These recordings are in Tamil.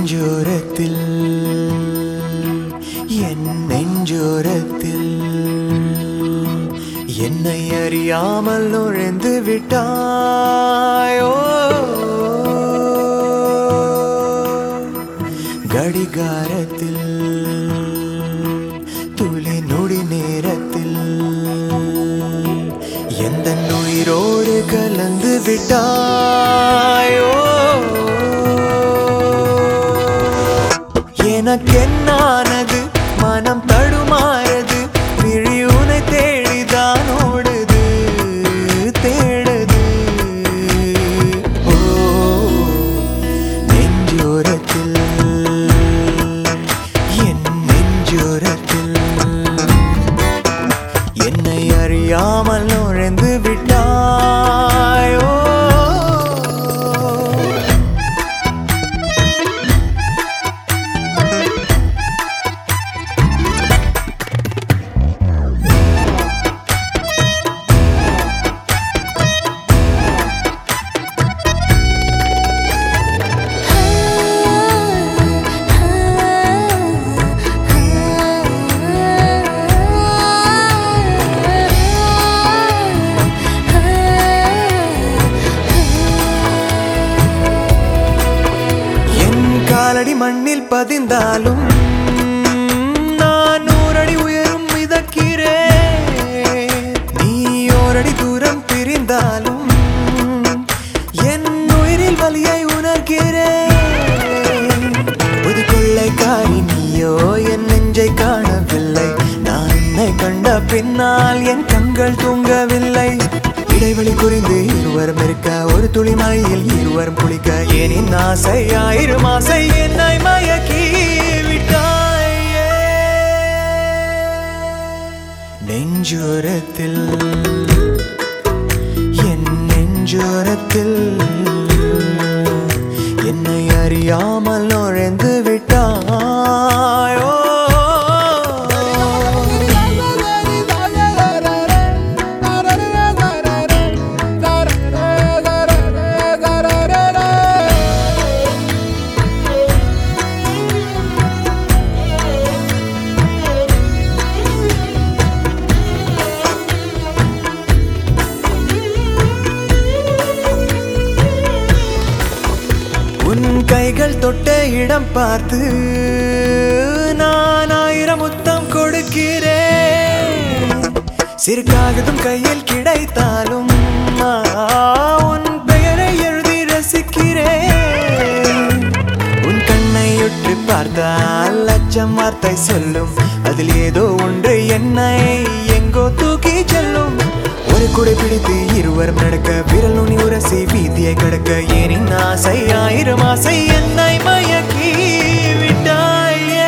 நெஞ்சோரத்தில் என் நெஞ்சோரத்தில் என்னை அறியாமல் நுழைந்து விட்டாயோ கடிகாரத்தில் துளி நொடி நேரத்தில் எந்த உயிரோடு கலந்து விட்டாயோ எனக்கென்னானது மனம் தடுமாறது விழி உனை தேடிதான் ஓடுது தேடுது ஓ நெஞ்சோரத்தில் என் நெஞ்சோரத்தில் என்னை அறியாமல் நுழைந்து விட்டாயோ காலடி மண்ணில் பதிந்தாலும் நான் 100 அடி உயரும் மிதக்கிறேன் நீ ஓரடி தூரம் பிரிந்தாலும் என் உயிரில் வலியை உணர்கிறேன் புது கொள்ளைக்காரி நீயோ என் நெஞ்சை காணவில்லை நான் உன்னை கண்ட பின்னால் என் கண்கள் தூங்கவில்லை இடைவெளி குறிந்து இருவரும் இருக்க ஒரு துளி மழையில் இருவரும் குளிக்க ஏனின் ஆசை ஆயிரம் ஆசை என்னை மயக்கி விட்டாயே நெஞ்சோரத்தில் என் நெஞ்சோரத்தில் என்னை அறியாமல் நுழைந்து விட்டாயோ உன் கைகள் தொட்ட இடம் பார்த்து நான் 1000 முத்தம் கொடுக்கிறேன் சிறு காகிதம் கையில் கிடைத்தாலும் உன் பெயரை எழுதி ரசிக்கிறேன் உன் கண்ணை உற்று பார்த்தால் லட்சம் வார்த்தை சொல்லும் அதில் ஏதோ ஒன்று என்னை எங்கோ தூக்கி செல்லும் ஒரு குடை பிடித்து இருவரும் நடக்க விரல் நுனி உரசி வீதியை கடக்க ஏனின் ஆசை ஆயிரம் ஆசை என்னை மயக்கி விட்டாயே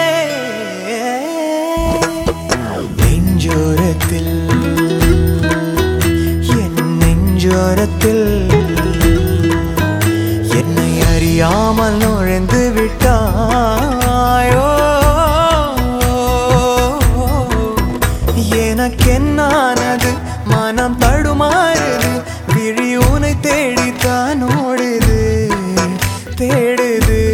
நெஞ்சோரத்தில் என் நெஞ்சோரத்தில் என்னை அறியாமல் நுழைந்து விட்டாயோ எனக்கென்னானது மனம் தடுமாறுது விழி உனை தேடித்தான் ஓடுது தேடுது